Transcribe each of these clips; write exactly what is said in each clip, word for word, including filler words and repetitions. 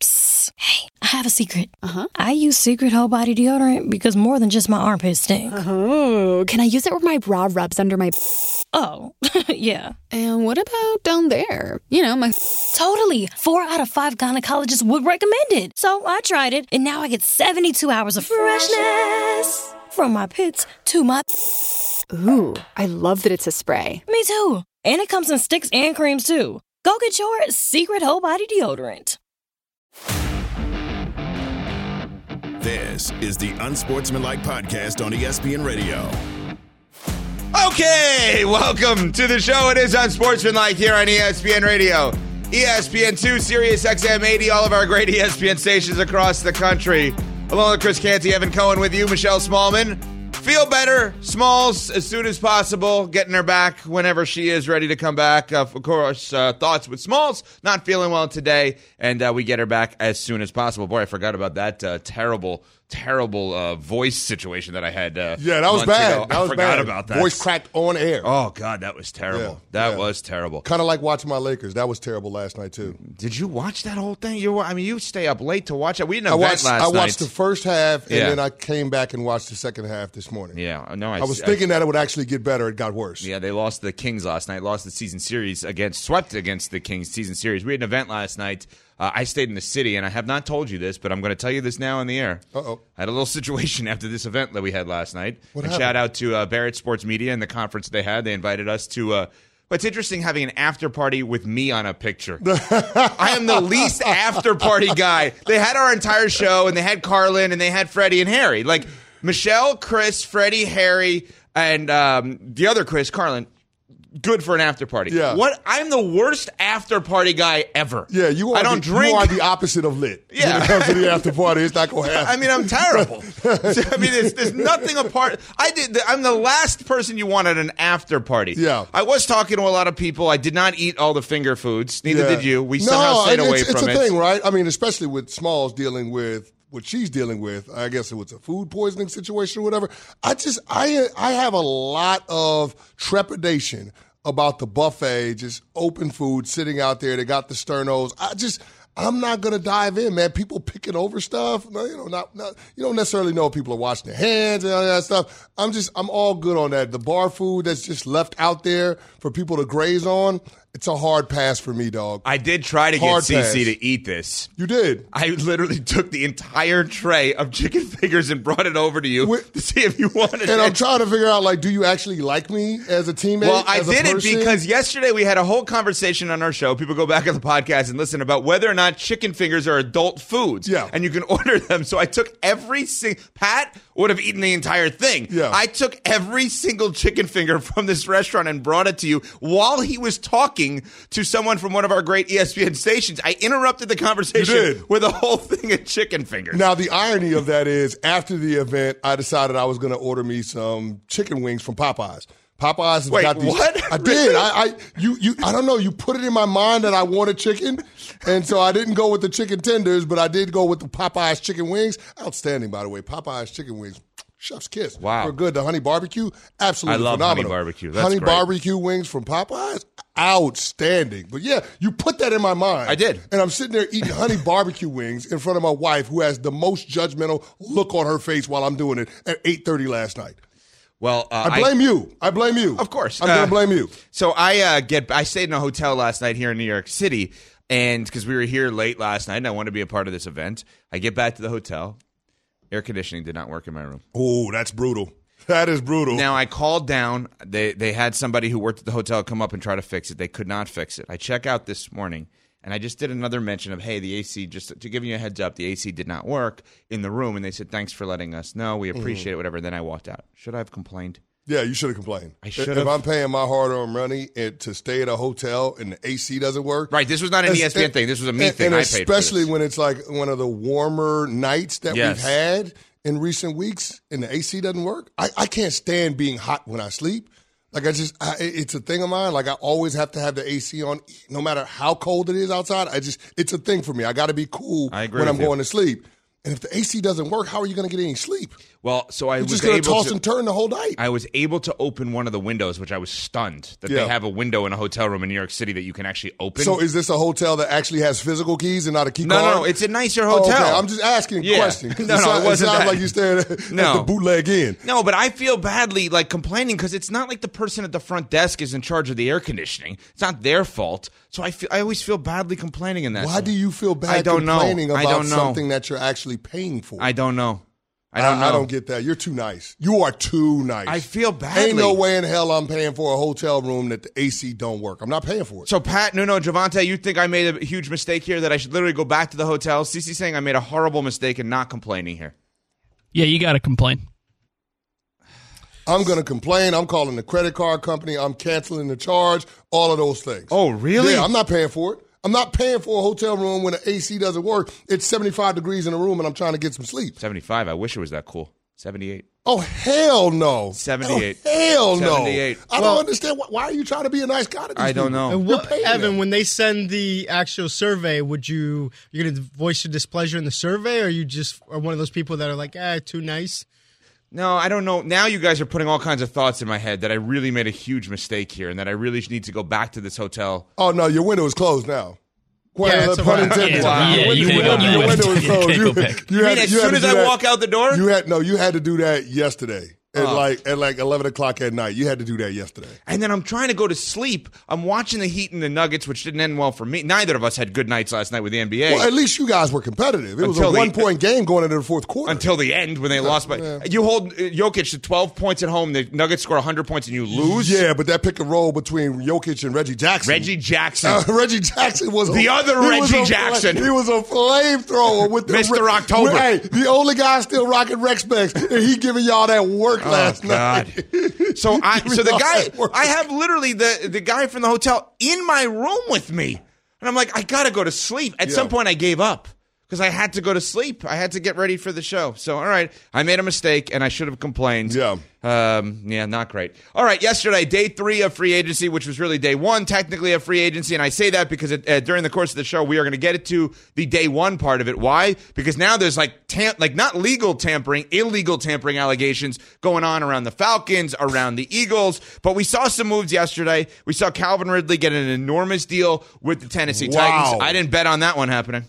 Psst. Hey, I have a secret. Uh-huh. I use Secret Whole Body Deodorant because more than just my armpits stink. Oh, can I use it where my bra rubs under my... Oh, yeah. And what about down there? You know, my... Totally. Four out of five gynecologists would recommend it. So I tried it, and now I get seventy-two hours of freshness. From my pits to my... Ooh, I love that it's a spray. Me too. And it comes in sticks and creams, too. Go get your Secret Whole Body Deodorant. This is the Unsportsmanlike Podcast on E S P N Radio. Okay, welcome to the show. It is Unsportsmanlike here on E S P N Radio. E S P N two, Sirius X M eighty, all of our great E S P N stations across the country. Along with Chris Canty, Evan Cohen with you, Michelle Smallman. Feel better, Smalls, as soon as possible. Getting her back whenever she is ready to come back. Uh, of course, uh, thoughts with Smalls. Not feeling well today, and uh, we get her back as soon as possible. Boy, I forgot about that uh, terrible, terrible uh, voice situation that I had. Uh, yeah, that was bad. Ago. That I was forgot bad. about that. Voice cracked on air. Oh, God, that was terrible. Yeah, that yeah. was terrible. Kind of like watching my Lakers. That was terrible last night, too. Did you watch that whole thing? You, I mean, you stay up late to watch it. We didn't I event watched, last I night. watched the first half, and Yeah. then I came back and watched the second half this morning. Yeah, no, I, I was I, thinking that it would actually get better. It got worse. Yeah, they lost the Kings last night. Lost the season series against, swept against the Kings season series. We had an event last night. Uh, I stayed in the city, and I have not told you this, but I'm going to tell you this now on the air. Uh-oh. I had a little situation after this event that we had last night. What and happened? shout out to uh, Barrett Sports Media and the conference they had. They invited us to. Uh, but it's interesting having an after party with me on a picture. I am the least after party guy. They had our entire show, and they had Carlin, and they had Freddie and Harry. Like Michelle, Chris, Freddie, Harry, and um, the other Chris, Carlin. Good for an after party. Yeah. What? I'm the worst after party guy ever. Yeah, you are, I don't the, drink. you are the opposite of lit. Yeah. When it comes to the after party, it's not going to happen. I mean, I'm terrible. I mean, there's, there's nothing apart. I did. I'm the last person you want at an after party. Yeah. I was talking to a lot of people. I did not eat all the finger foods. Neither Yeah. did you. We no, somehow stayed it's, away it's from a it. thing, right? I mean, especially with Smalls dealing with what she's dealing with. I guess it was a food poisoning situation or whatever. I just, I, I have a lot of trepidation about the buffet, just open food sitting out there. They got the sternos. I just, I'm not gonna dive in, man. People picking over stuff. No, you know, not, not you don't necessarily know if people are washing their hands and all that stuff. I'm just, I'm all good on that. The bar food that's just left out there for people to graze on. It's a hard pass for me, dog. I did try to Hard get pass. Cece to eat this. You did. I literally took the entire tray of chicken fingers and brought it over to you With- to see if you wanted it. And I'm trying to figure out, like, do you actually like me as a teammate? Well, I as a did it person? because yesterday we had a whole conversation on our show. People go back on the podcast and listen about whether or not chicken fingers are adult foods. Yeah. And you can order them. So I took every single... Pat would have eaten the entire thing. Yeah. I took every single chicken finger from this restaurant and brought it to you while he was talking to someone from one of our great E S P N stations. I interrupted the conversation You did. with a whole thing of chicken fingers. Now, the irony of that is, after the event, I decided I was going to order me some chicken wings from Popeyes. Popeyes has Wait, got these. what? I did. I, I, you, you. I don't know. You put it in my mind that I wanted chicken, and so I didn't go with the chicken tenders, but I did go with the Popeyes chicken wings. Outstanding, by the way. Popeyes chicken wings. Chef's kiss. Wow. We're good. The honey barbecue, absolutely I love phenomenal. honey barbecue. That's honey great. barbecue wings from Popeyes, outstanding. But yeah, you put that in my mind. I did. And I'm sitting there eating honey barbecue wings in front of my wife, who has the most judgmental look on her face while I'm doing it at eight thirty last night. Well, uh, I blame you. I blame you. Of course. I'm Uh, going to blame you. So I uh, get. I stayed in a hotel last night here in New York City, and because we were here late last night, and I wanted to be a part of this event. I get back to the hotel. Air conditioning did not work in my room. Oh, that's brutal. That is brutal. Now I called down. They they had somebody who worked at the hotel come up and try to fix it. They could not fix it. I check out this morning, and I just did another mention of, hey, the A C, just to give you a heads up, the A C did not work in the room, and they said, thanks for letting us know. We appreciate Mm-hmm. it, whatever. Then I walked out. Should I have complained? Yeah, you should have complained. I should If have. I'm paying my hard-earned money and to stay at a hotel and the A C doesn't work. Right, this was not an and- E S P N and- thing. This was a me and, thing. And I paid for especially this. when it's like one of the warmer nights that Yes. we've had in recent weeks and the A C doesn't work. I, I can't stand being hot when I sleep. Like I just, I, it's a thing of mine. Like I always have to have the A C on, no matter how cold it is outside. I just, it's a thing for me. I got to be cool I agree when I'm with you. going to sleep. And if the A C doesn't work, how are you going to get any sleep? Well, so I You're was just going to able toss to, and turn the whole night. I was able to open one of the windows, which I was stunned that Yeah. they have a window in a hotel room in New York City that you can actually open. So is this a hotel that actually has physical keys and not a key no, card? no, no, it's a nicer Oh, hotel. okay. I'm just asking a Yeah. question. 'cause No, it no, sound- it wasn't sounds that. like you staring at, No. at the bootleg in. No, but I feel badly like complaining because it's not like the person at the front desk is in charge of the air conditioning. It's not their fault. So I feel, I always feel badly complaining in that. Why do you feel bad I don't know. complaining I about don't know. something that you're actually paying for? I don't know. I don't know. I don't get that. You're too nice. You are too nice. I feel badly. Ain't no way in hell I'm paying for a hotel room that the A C don't work. I'm not paying for it. So, Pat, no, no, Javante, you think I made a huge mistake here that I should literally go back to the hotel? Cece saying I made a horrible mistake and not complaining here. Yeah, you got to complain. I'm going to complain. I'm calling the credit card company. I'm canceling the charge. All of those things. Oh, really? Yeah, I'm not paying for it. I'm not paying for a hotel room when the A C doesn't work. It's seventy-five degrees in the room and I'm trying to get some sleep. seventy-five. I wish it was that cool. seventy-eight. Oh, hell no. seventy-eight. Oh, hell no. seventy-eight. I Well- don't understand. Why, why are you trying to be a nice guy to these I don't people? know. And You're what, paying Evan, them. when they send the actual survey, would you you're going to voice your displeasure in the survey, or you just are one of those people that are like, ah, too nice? No, I don't know. Now you guys are putting all kinds of thoughts in my head that I really made a huge mistake here and that I really need to go back to this hotel. Oh, no, your window is closed now. Yeah, it's a Pun wrap. intended. Yeah, Your you window- can't go your back. window is You closed. can't You- go back. you You had- mean as you had soon to as do I that- walk out the door? You had no. You had to do that yesterday at Oh. like at like eleven o'clock at night. You had to do that yesterday. And then I'm trying to go to sleep. I'm watching the Heat and the Nuggets, which didn't end well for me. Neither of us had good nights last night with the N B A. Well, at least you guys were competitive. It was Until a the- one point game going into the fourth quarter. Until the end when they lost. By, yeah. You hold uh, Jokic to twelve points at home. The Nuggets score one hundred points and you lose. Yeah, but that pick and roll between Jokic and Reggie Jackson. Reggie Jackson. Uh, Reggie Jackson was The a, other he was Reggie a- Jackson. He was a flamethrower with the Mister October. with- hey, the only guy still rocking Rex specs, and he giving y'all that work last Oh, God. night. So I Giving so the y'all guy that work. I have literally the the guy from the hotel in my room with me. And I'm like, I gotta go to sleep. At Yeah. some point I gave up. Because I had to go to sleep. I had to get ready for the show. So, all right, I made a mistake, and I should have complained. Yeah. Um, yeah, not great. All right, yesterday, day three of free agency, which was really day one, technically, of free agency. And I say that because it, uh, during the course of the show, we are going to get it to the day one part of it. Why? Because now there's like, tam- like not legal tampering, illegal tampering allegations going on around the Falcons, around the Eagles. But we saw some moves yesterday. We saw Calvin Ridley get an enormous deal with the Tennessee Wow. Titans. I didn't bet on that one happening.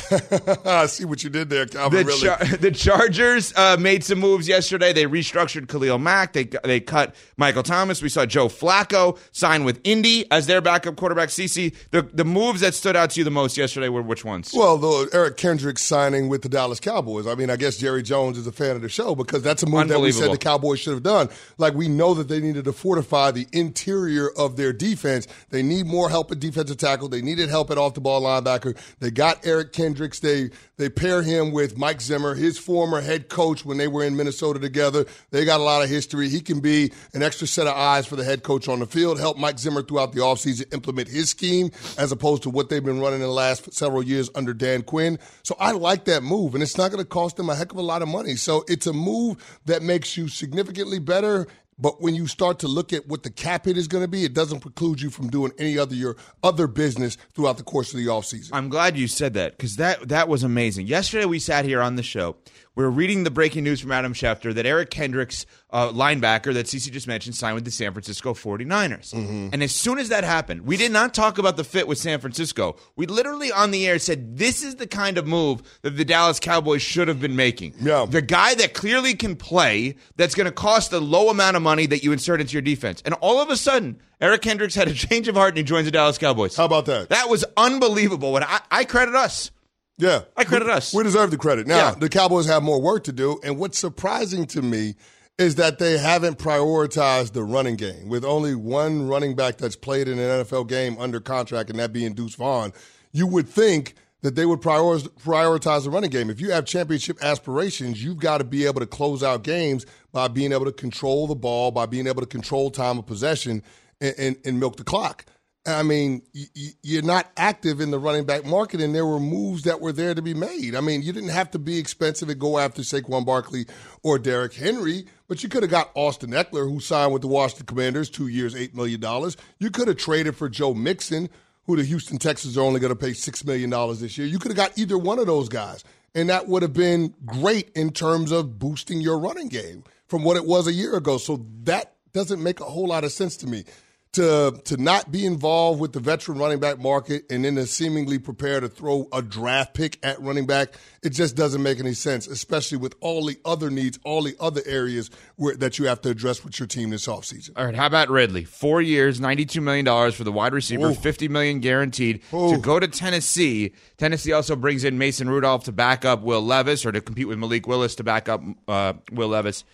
I see what you did there, Calvin. The, Really. Char- the Chargers uh, made some moves yesterday. They restructured Khalil Mack. They they cut Michael Thomas. We saw Joe Flacco sign with Indy as their backup quarterback. Cece, the the moves that stood out to you the most yesterday were which ones? Well, the Eric Kendricks signing with the Dallas Cowboys. I mean, I guess Jerry Jones is a fan of the show because that's a move that we said Unbelievable. the Cowboys should have done. Like, we know that they needed to fortify the interior of their defense. They need more help at defensive tackle. They needed help at off-the-ball linebacker. They got Eric Kendricks. They they pair him with Mike Zimmer, his former head coach when they were in Minnesota together. They got a lot of history. He can be an extra set of eyes for the head coach on the field, help Mike Zimmer throughout the offseason implement his scheme as opposed to what they've been running in the last several years under Dan Quinn. So I like that move, and it's not going to cost them a heck of a lot of money. So it's a move that makes you significantly better. But when you start to look at what the cap hit is going to be, it doesn't preclude you from doing any other your other business throughout the course of the offseason. I'm glad you said that because that, that was amazing. Yesterday we sat here on the show. We were reading the breaking news from Adam Schefter that Eric Kendricks, uh, linebacker that Cece just mentioned, signed with the San Francisco forty-niners. Mm-hmm. And as soon as that happened, we did not talk about the fit with San Francisco. We literally on the air said this is the kind of move that the Dallas Cowboys should have been making. Yeah. The guy that clearly can play that's going to cost a low amount of money that you insert into your defense. And all of a sudden, Eric Kendricks had a change of heart and he joins the Dallas Cowboys. How about that? That was unbelievable. What I, I credit us. Yeah. I credit we, us. We deserve the credit. Now, Yeah. the Cowboys have more work to do, and what's surprising to me is that they haven't prioritized the running game. With only one running back that's played in an N F L game under contract, and that being Deuce Vaughn, you would think that they would prioritize, prioritize the running game. If you have championship aspirations, you've got to be able to close out games by being able to control the ball, by being able to control time of possession and, and, and milk the clock. I mean, y- y- you're not active in the running back market, and there were moves that were there to be made. I mean, you didn't have to be expensive and go after Saquon Barkley or Derrick Henry, but you could have got Austin Eckler, who signed with the Washington Commanders, two years, eight million dollars. You could have traded for Joe Mixon, who the Houston Texans are only going to pay six million dollars this year. You could have got either one of those guys. And that would have been great in terms of boosting your running game from what it was a year ago. So that doesn't make a whole lot of sense to me. To to not be involved with the veteran running back market and then to seemingly prepare to throw a draft pick at running back, it just doesn't make any sense, especially with all the other needs, all the other areas where, that you have to address with your team this offseason. All right, how about Ridley? Four years, ninety-two million dollars for the wide receiver, Ooh. fifty million dollars guaranteed Ooh. to go to Tennessee. Tennessee also brings in Mason Rudolph to back up Will Levis or to compete with Malik Willis to back up uh, Will Levis.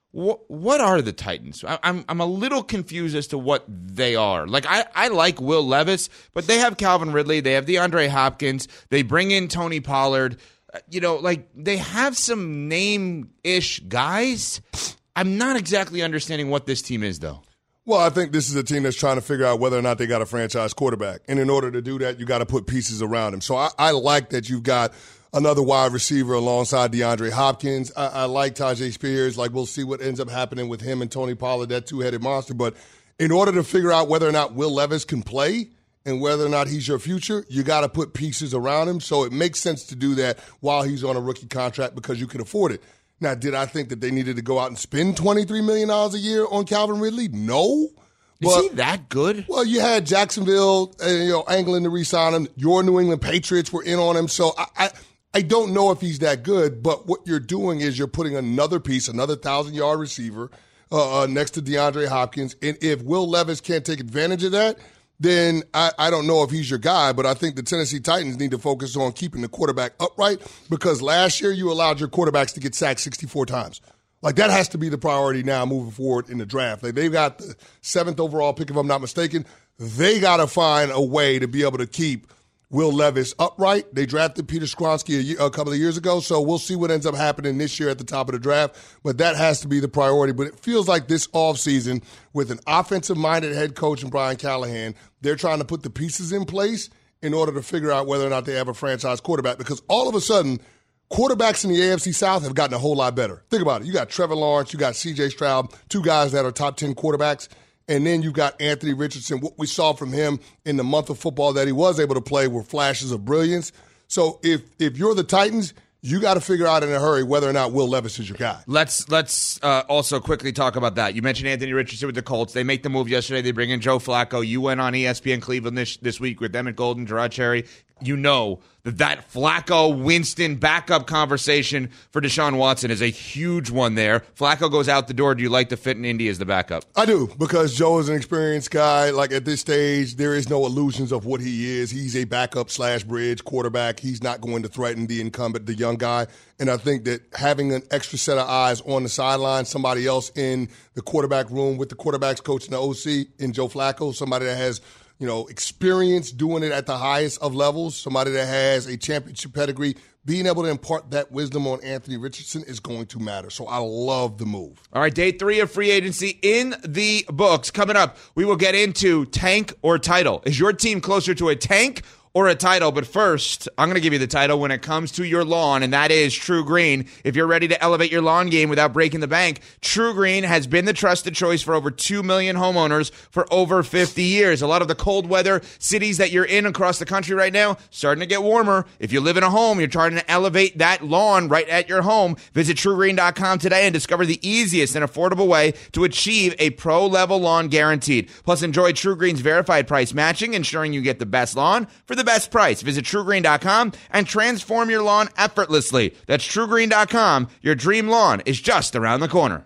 What are the Titans? I'm I'm a little confused as to what they are. Like, I, I like Will Levis, but they have Calvin Ridley. They have DeAndre Hopkins. They bring in Tony Pollard. You know, like, they have some name-ish guys. I'm not exactly understanding what this team is, though. Well, I think this is a team that's trying to figure out whether or not they got a franchise quarterback. And in order to do that, you got to put pieces around him. So I, I like that you've got another wide receiver alongside DeAndre Hopkins. I, I like Tajay Spears. Like, we'll see what ends up happening with him and Tony Pollard, that two-headed monster. But in order to figure out whether or not Will Levis can play and whether or not he's your future, you got to put pieces around him. So it makes sense to do that while he's on a rookie contract because you can afford it. Now, did I think that they needed to go out and spend twenty-three million dollars a year on Calvin Ridley? No. Is he that good? Well, you had Jacksonville, uh, you know, angling to re-sign him. Your New England Patriots were in on him. So I, I I don't know if he's that good, but what you're doing is you're putting another piece, another thousand-yard receiver uh, uh, next to DeAndre Hopkins. And if Will Levis can't take advantage of that, then I, I don't know if he's your guy. But I think the Tennessee Titans need to focus on keeping the quarterback upright because last year you allowed your quarterbacks to get sacked sixty-four times. Like, that has to be the priority now moving forward in the draft. Like, they've got the seventh overall pick, if I'm not mistaken. They got to find a way to be able to keep Will Levis upright. They drafted Peter Skoronski a, year, a couple of years ago, so we'll see what ends up happening this year at the top of the draft. But that has to be the priority. But it feels like this offseason, with an offensive-minded head coach in Brian Callahan, they're trying to put the pieces in place in order to figure out whether or not they have a franchise quarterback. Because all of a sudden, quarterbacks in the A F C South have gotten a whole lot better. Think about it. You got Trevor Lawrence, you got C J Stroud, two guys that are top ten quarterbacks. And then you've got Anthony Richardson. What we saw from him in the month of football that he was able to play were flashes of brilliance. So if if you're the Titans, you got to figure out in a hurry whether or not Will Levis is your guy. Let's let's uh, also quickly talk about that. You mentioned Anthony Richardson with the Colts. They make the move yesterday. They bring in Joe Flacco. You went on E S P N Cleveland this, this week with Emmett Golden, Gerard Cherry. You know that that Flacco-Winston backup conversation for Deshaun Watson is a huge one there. Flacco goes out the door. Do you like the fit in Indy as the backup? I do, because Joe is an experienced guy. Like, at this stage, there is no illusions of what he is. He's a backup slash bridge quarterback. He's not going to threaten the incumbent, the young guy. And I think that having an extra set of eyes on the sideline, somebody else in the quarterback room with the quarterback's coach and the O C in Joe Flacco, somebody that has, you know, experience doing it at the highest of levels, somebody that has a championship pedigree, being able to impart that wisdom on Anthony Richardson is going to matter. So I love the move. All right, day three of free agency in the books. Coming up, we will get into tank or title. Is your team closer to a tank or a title? But first, I'm going to give you the title when it comes to your lawn, and that is True Green. If you're ready to elevate your lawn game without breaking the bank, True Green has been the trusted choice for over two million homeowners for over fifty years. A lot of the cold weather cities that you're in across the country right now starting to get warmer. If you live in a home, you're trying to elevate that lawn right at your home. Visit true green dot com today and discover the easiest and affordable way to achieve a pro-level lawn guaranteed. Plus, enjoy True Green's verified price matching, ensuring you get the best lawn for the best price. Visit true green dot com and transform your lawn effortlessly. That's true green dot com. Your dream lawn is just around the corner.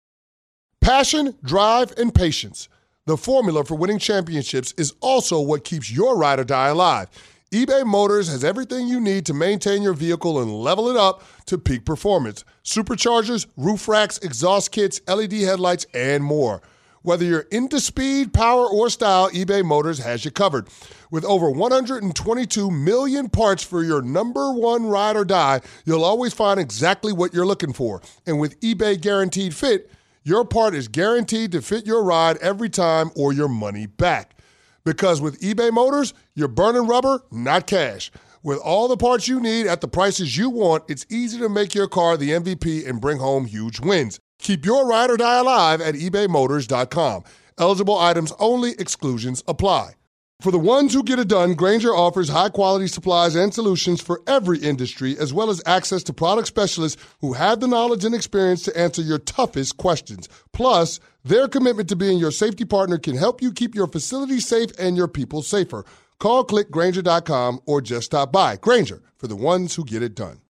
Passion, drive, and patience. The formula for winning championships is also what keeps your ride or die alive. eBay Motors has everything you need to maintain your vehicle and level it up to peak performance. Superchargers, roof racks, exhaust kits, L E D headlights, and more. Whether you're into speed, power, or style, eBay Motors has you covered. With over one hundred twenty-two million parts for your number one ride or die, you'll always find exactly what you're looking for. And with eBay Guaranteed Fit, your part is guaranteed to fit your ride every time or your money back. Because with eBay Motors, you're burning rubber, not cash. With all the parts you need at the prices you want, it's easy to make your car the M V P and bring home huge wins. Keep your ride or die alive at ebay motors dot com. Eligible items only. Exclusions apply. For the ones who get it done, Grainger offers high-quality supplies and solutions for every industry, as well as access to product specialists who have the knowledge and experience to answer your toughest questions. Plus, their commitment to being your safety partner can help you keep your facility safe and your people safer. Call click Grainger dot com or just stop by. Grainger, for the ones who get it done.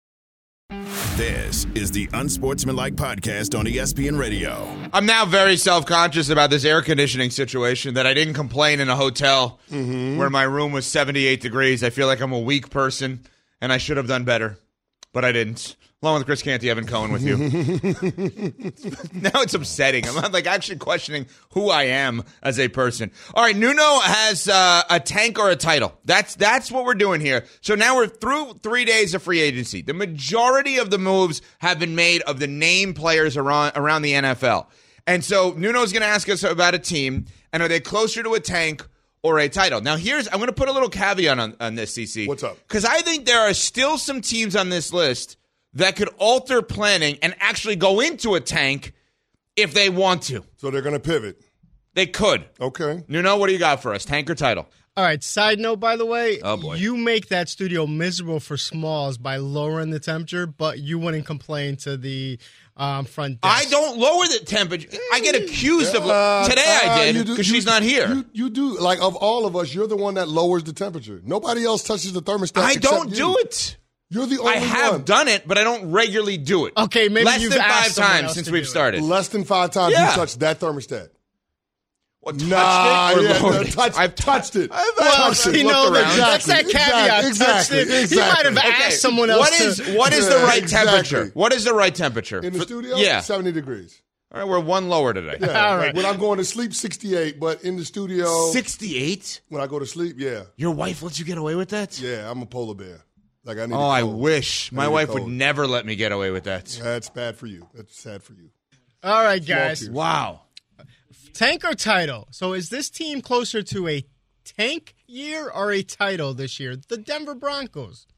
This is the Unsportsmanlike Podcast on E S P N Radio. I'm now very self-conscious about this air conditioning situation that I didn't complain in a hotel mm-hmm. where my room was seventy-eight degrees. I feel like I'm a weak person, and I should have done better, but I didn't. Along with Chris Canty, Evan Cohen with you. Now it's upsetting. I'm like actually questioning who I am as a person. All right, Nuno has uh, a tank or a title. That's that's what we're doing here. So now we're through three days of free agency. The majority of the moves have been made of the name players around, around the N F L. And so Nuno's going to ask us about a team, and are they closer to a tank or a title? Now, here's I'm going to put a little caveat on, on this, C C. What's up? Because I think there are still some teams on this list that could alter planning and actually go into a tank if they want to. So they're going to pivot. They could. Okay. Nuno, what do you got for us? Tank or title? All right, side note, by the way, oh boy. You make that studio miserable for Smalls by lowering the temperature, but you wouldn't complain to the um, front desk. I don't lower the temperature. I get accused of Uh, today uh, I you did do- because you- she's not here. You, you do. Like, of all of us, you're the one that lowers the temperature. Nobody else touches the thermostat I except don't you. do it. You're the only I have one. done it, but I don't regularly do it. Okay, maybe Less you've than five asked someone times else since to we've do it. started. Less than five times Yeah. you touched that thermostat. What, touched Nah, it or yeah, lowered no, it? touched- I've touched it. I've, Well, I've you looked know, around. that's that Exactly, caveat. exactly, Touched it. exactly. He might have Okay, asked someone else What is to. what is the Yeah, right exactly. temperature? What is the right temperature In the For- studio, Yeah. seventy degrees. All right, we're one lower today. Yeah, All like right. when I'm going to sleep, sixty-eight, but in the studio, sixty-eight? when I go to sleep, yeah, Your wife lets you get away with that? yeah, I'm a polar bear. Like I need. Oh, a I cold. wish. My need a wife would cold. never let me get away with that. That's bad for you. That's sad for you. All right, Small guys. tears. Wow. Tank or title? So is this team closer to a tank year or a title this year? The Denver Broncos.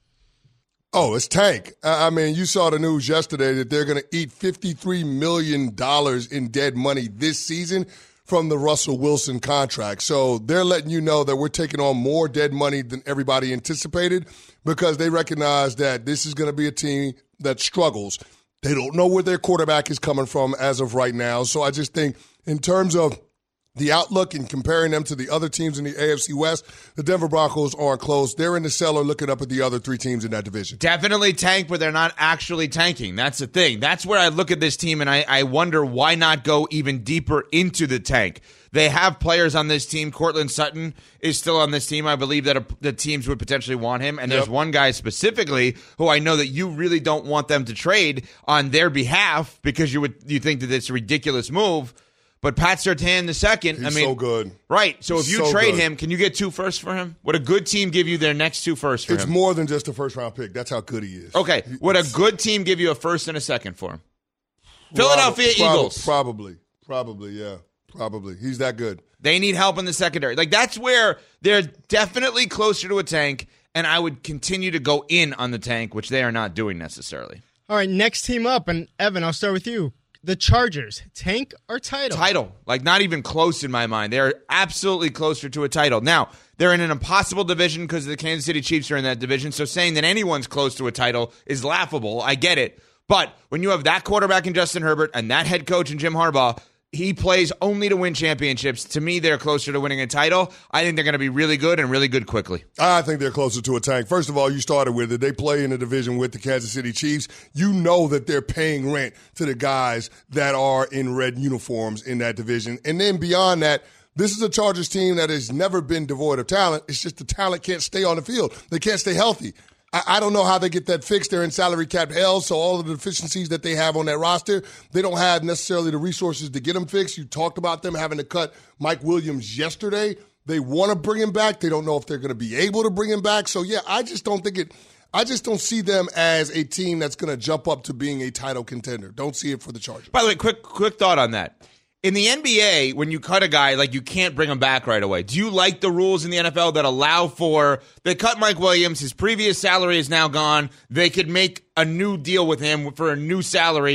Oh, it's tank. I I mean, you saw the news yesterday that they're going to eat fifty-three million dollars in dead money this season from the Russell Wilson contract. So they're letting you know that we're taking on more dead money than everybody anticipated because they recognize that this is going to be a team that struggles. They don't know where their quarterback is coming from as of right now. So I just think in terms of the outlook and comparing them to the other teams in the A F C West, the Denver Broncos aren't close. They're in the cellar looking up at the other three teams in that division. Definitely tank, but they're not actually tanking. That's the thing. That's where I look at this team and I, I wonder why not go even deeper into the tank. They have players on this team. Cortland Sutton is still on this team. I believe that a, the teams would potentially want him. And there's Yep. one guy specifically who I know that you really don't want them to trade on their behalf because you would you think that it's a ridiculous move. But Pat Surtain the second, He's I mean, so good. Right. So He's if you so trade good. him, can you get two firsts for him? Would a good team give you their next two firsts for It's him? more than just a first-round pick. That's how good he is. Okay. Would a good team give you a first and a second for him? Philadelphia Prob- Eagles. Probably. Probably, yeah. Probably. He's that good. They need help in the secondary. Like, that's where they're definitely closer to a tank, and I would continue to go in on the tank, which they are not doing necessarily. All right, next team up. And Evan, I'll start with you. The Chargers, tank or title? Title. Like, not even close in my mind. They're absolutely closer to a title. Now, they're in an impossible division because the Kansas City Chiefs are in that division, so saying that anyone's close to a title is laughable. I get it. But when you have that quarterback in Justin Herbert and that head coach in Jim Harbaugh, he plays only to win championships. To me, they're closer to winning a title. I think they're going to be really good and really good quickly. I think they're closer to a tank. First of all, you started with it. They play in a division with the Kansas City Chiefs. You know that they're paying rent to the guys that are in red uniforms in that division. And then beyond that, this is a Chargers team that has never been devoid of talent. It's just the talent can't stay on the field. They can't stay healthy. I, I don't know how they get that fixed. They're in salary cap hell, so all of the deficiencies that they have on that roster, they don't have necessarily the resources to get them fixed. You talked about them having to cut Mike Williams yesterday. They want to bring him back. They don't know if they're going to be able to bring him back. So, yeah, I just don't think it – I just don't see them as a team that's going to jump up to being a title contender. Don't see it for the Chargers. By the way, quick quick thought on that. In the N B A, when you cut a guy, like, you can't bring him back right away. Do you like the rules in the N F L that allow for – they cut Mike Williams. His previous salary is now gone. They could make a new deal with him for a new salary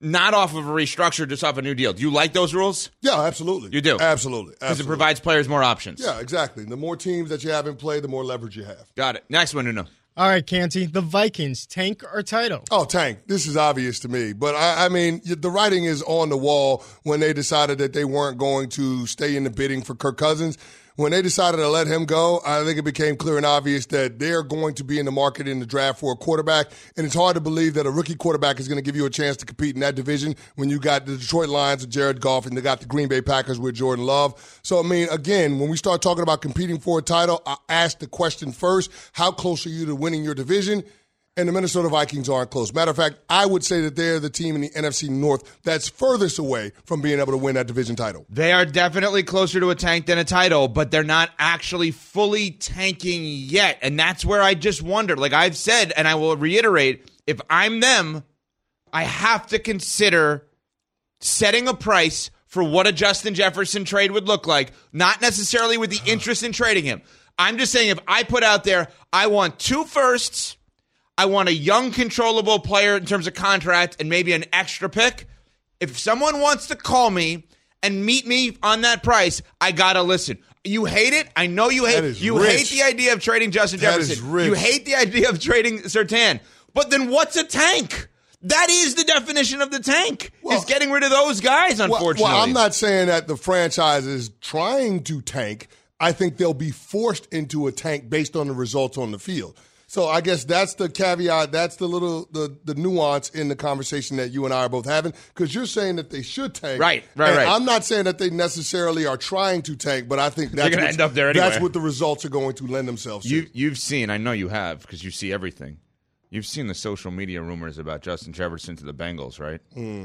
not off of a restructure, just off a new deal. Do you like those rules? Yeah, absolutely. You do? Absolutely. Because it provides players more options. Yeah, exactly. The more teams that you have in play, the more leverage you have. Got it. Next one, Nuno. All right, Canty. The Vikings, tank or title? Oh, tank. This is obvious to me. But, I, I mean, the writing is on the wall when they decided that they weren't going to stay in the bidding for Kirk Cousins. When they decided to let him go, I think it became clear and obvious that they're going to be in the market in the draft for a quarterback. And it's hard to believe that a rookie quarterback is going to give you a chance to compete in that division when you got the Detroit Lions with Jared Goff and they got the Green Bay Packers with Jordan Love. So, I mean, again, when we start talking about competing for a title, I ask the question first, how close are you to winning your division? And the Minnesota Vikings aren't close. Matter of fact, I would say that they're the team in the N F C North that's furthest away from being able to win that division title. They are definitely closer to a tank than a title, but they're not actually fully tanking yet. And that's where I just wondered. Like I've said, and I will reiterate, if I'm them, I have to consider setting a price for what a Justin Jefferson trade would look like, not necessarily with the interest in trading him. I'm just saying if I put out there, I want two firsts, I want a young, controllable player in terms of contract and maybe an extra pick. If someone wants to call me and meet me on that price, I got to listen. You hate it? I know you hate it. You rich. hate the idea of trading Justin that Jefferson. Is rich. You hate the idea of trading Surtain. But then what's a tank? That is the definition of the tank, well, is getting rid of those guys, unfortunately. Well, well, I'm not saying that the franchise is trying to tank. I think they'll be forced into a tank based on the results on the field. So I guess that's the caveat. That's the little the, the nuance in the conversation that you and I are both having, because you're saying that they should tank. Right, right, and right. I'm not saying that they necessarily are trying to tank, but I think that's, gonna end up there anyway. That's what the results are going to lend themselves you, to. You've seen, I know you have, because you see everything. You've seen the social media rumors about Justin Jefferson to the Bengals, right? Mm,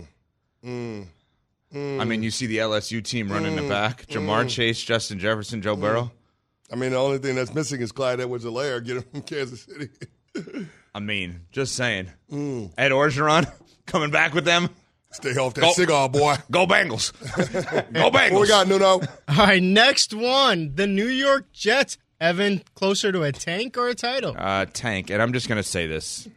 mm, mm, I mean, you see the L S U team running mm, the back. Jamar mm, Chase, Justin Jefferson, Joe mm. Burrow. I mean, the only thing that's missing is Clyde Edwards-Helaire. Get him from Kansas City. I mean, just saying. Mm. Ed Orgeron coming back with them. Stay off that go, cigar, boy. Go Bengals. Go Bengals. What we got, Nuno? All right, next one. The New York Jets. Evan, closer to a tank or a title? Uh, tank. And I'm just going to say this.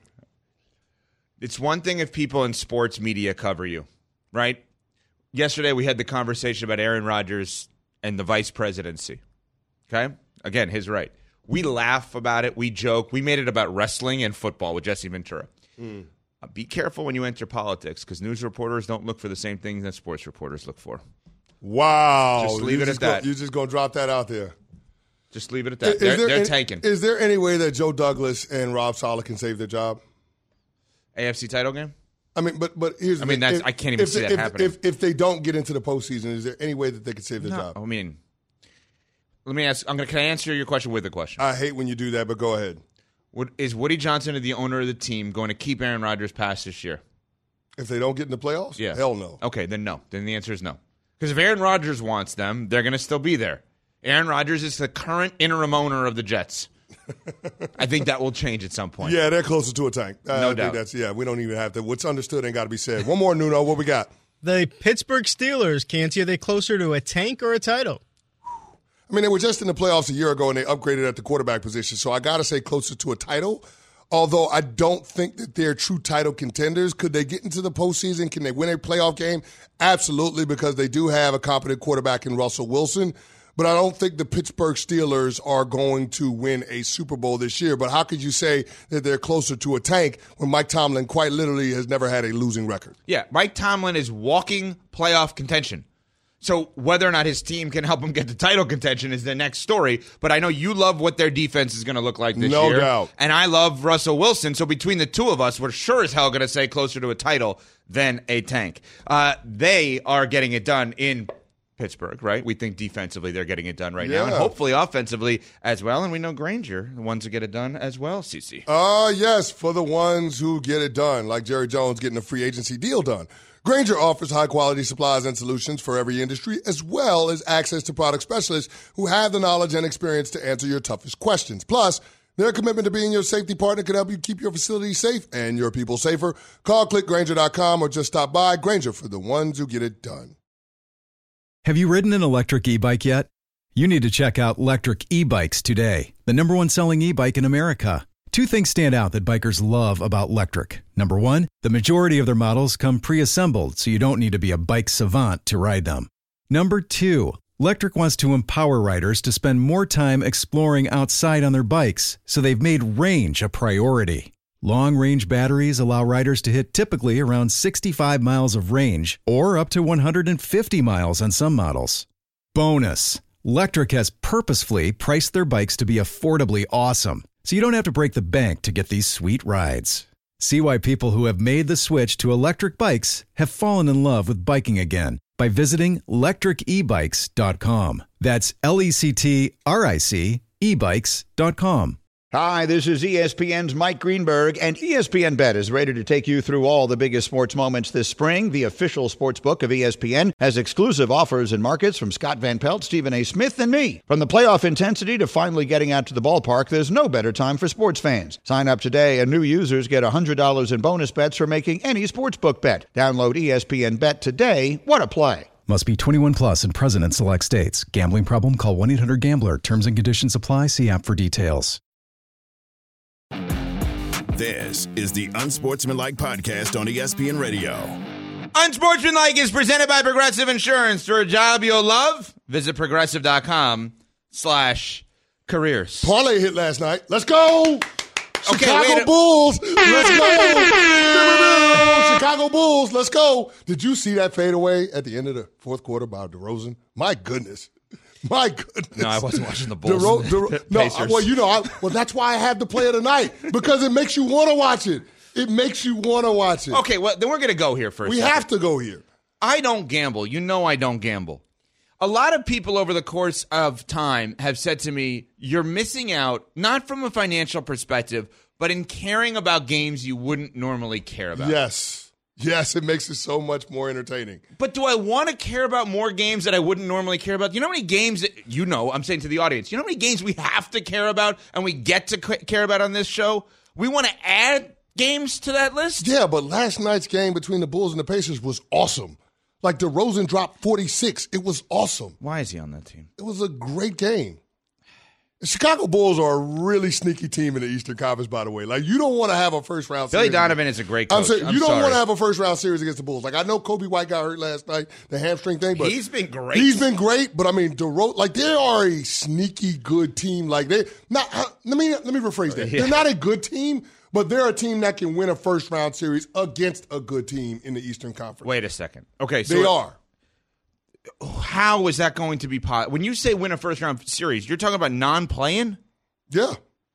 It's one thing if people in sports media cover you, right? Yesterday we had the conversation about Aaron Rodgers and the vice presidency. Okay? Again, his right. We laugh about it. We joke. We made it about wrestling and football with Jesse Ventura. Mm. Uh, be careful when you enter politics, because news reporters don't look for the same things that sports reporters look for. Wow. Just leave you it just at that. Go, you're just going to drop that out there. Just leave it at that. Is they're there they're any, tanking. Is there any way that Joe Douglas and Rob Saleh can save their job? A F C title game? I mean, but but here's the I mean, thing. that's if, I can't even if, see that if, happening. If, if they don't get into the postseason, is there any way that they could save their no, job? I mean, let me ask. I'm gonna. Can I answer your question with a question? I hate when you do that, but go ahead. What, is Woody Johnson, the owner of the team, going to keep Aaron Rodgers past this year? If they don't get in the playoffs? Yeah. Hell no. Okay, then no. Then the answer is no. Because if Aaron Rodgers wants them, they're going to still be there. Aaron Rodgers is the current interim owner of the Jets. I think that will change at some point. Yeah, they're closer to a tank. Uh, no I doubt. Think that's, yeah, we don't even have to. What's understood ain't got to be said. One more, Nuno. What we got? The Pittsburgh Steelers, Canty, are they closer to a tank or a title? I mean, they were just in the playoffs a year ago, and they upgraded at the quarterback position. So I got to say closer to a title, although I don't think that they're true title contenders. Could they get into the postseason? Can they win a playoff game? Absolutely, because they do have a competent quarterback in Russell Wilson. But I don't think the Pittsburgh Steelers are going to win a Super Bowl this year. But how could you say that they're closer to a tank when Mike Tomlin quite literally has never had a losing record? Yeah, Mike Tomlin is walking playoff contention. So whether or not his team can help him get to title contention is the next story. But I know you love what their defense is going to look like this no year. No doubt. And I love Russell Wilson. So between the two of us, we're sure as hell going to say closer to a title than a tank. Uh, they are getting it done in Pittsburgh, right? We think defensively they're getting it done right yeah. now, and hopefully offensively as well. And we know Granger, the ones who get it done as well, CeCe. Uh, yes, for the ones who get it done, like Jerry Jones getting a free agency deal done. Granger offers high-quality supplies and solutions for every industry, as well as access to product specialists who have the knowledge and experience to answer your toughest questions. Plus, their commitment to being your safety partner can help you keep your facility safe and your people safer. Call click Granger dot com or just stop by. Granger, for the ones who get it done. Have you ridden an electric e-bike yet? You need to check out Electric E-Bikes today, the number one selling e-bike in America. Two things stand out that bikers love about Lectric. Number one, the majority of their models come pre-assembled, so you don't need to be a bike savant to ride them. Number two, Lectric wants to empower riders to spend more time exploring outside on their bikes, so they've made range a priority. Long-range batteries allow riders to hit typically around sixty-five miles of range, or up to one hundred fifty miles on some models. Bonus, Lectric has purposefully priced their bikes to be affordably awesome, so you don't have to break the bank to get these sweet rides. See why people who have made the switch to electric bikes have fallen in love with biking again by visiting lectric e bikes dot com. That's L E C T R I C e bikes dot com. Hi, this is E S P N's Mike Greenberg, and E S P N Bet is ready to take you through all the biggest sports moments this spring. The official sports book of E S P N has exclusive offers and markets from Scott Van Pelt, Stephen A. Smith, and me. From the playoff intensity to finally getting out to the ballpark, there's no better time for sports fans. Sign up today, and new users get one hundred dollars in bonus bets for making any sportsbook bet. Download E S P N Bet today. What a play. Must be twenty-one plus and present in select states. Gambling problem? Call one eight hundred gambler. Terms and conditions apply. See app for details. This is the Unsportsmanlike Podcast on E S P N Radio. Unsportsmanlike is presented by Progressive Insurance. For a job you'll love, visit progressive.com slash careers. Parlay hit last night. Let's go! Okay, Chicago wait a- Bulls. Let's go! Chicago Bulls. Let's go. Did you see that fadeaway at the end of the fourth quarter by DeRozan? My goodness. My goodness. No, I wasn't watching the Bulls. DeRo- DeRo- no, Pacers. well, you know, I, well, that's why I have the play of the night, because it makes you want to watch it. It makes you want to watch it. Okay, well, then we're going to go here for a We second. have to go here. I don't gamble. You know I don't gamble. A lot of people over the course of time have said to me, you're missing out, not from a financial perspective, but in caring about games you wouldn't normally care about. Yes. Yes, it makes it so much more entertaining. But do I want to care about more games that I wouldn't normally care about? You know how many games, that, you know, I'm saying to the audience, you know how many games we have to care about and we get to care about on this show? We want to add games to that list? Yeah, but last night's game between the Bulls and the Pacers was awesome. Like, DeRozan dropped forty-six. It was awesome. Why is he on that team? It was a great game. The Chicago Bulls are a really sneaky team in the Eastern Conference, by the way. Like, you don't want to have a first-round series. Billy Donovan is a great coach. I'm saying, I'm you don't sorry. want to have a first-round series against the Bulls. Like, I know Kobe White got hurt last night, the hamstring thing, but He's been great. He's been great, but I mean, DeRozan, like, they are a sneaky good team. Like, they not. Uh, let me let me rephrase that. Yeah. They're not a good team, but they're a team that can win a first-round series against a good team in the Eastern Conference. Wait a second. Okay, so they are. How is that going to be possible? When you say win a first-round series, you're talking about non-playing? Yeah.